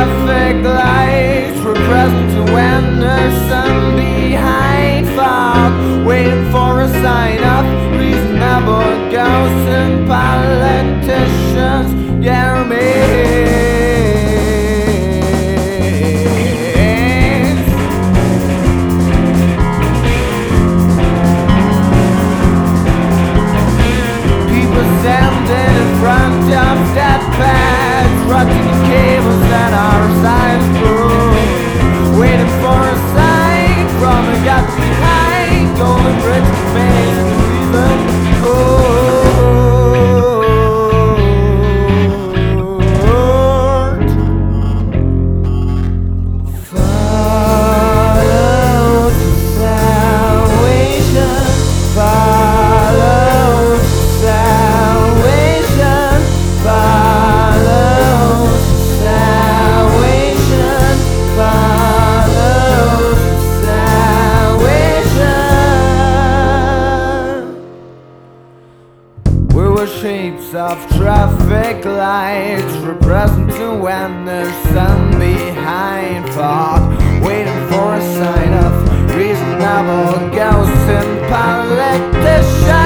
traffic lights were present when there's sun behind fog, waiting for a sign of reasonable ghosts and politicians get me. Standing in front of that pads, rotting the cables that our sides broke, waiting for a sign from a god behind golden bridge makes me even cold. Follow to salvation, follow salvation, follow salvation, follow salvation. We were shapes of traffic lights, representing when there's sun behind fog, waiting for a sign of reasonable ghosts and politicians.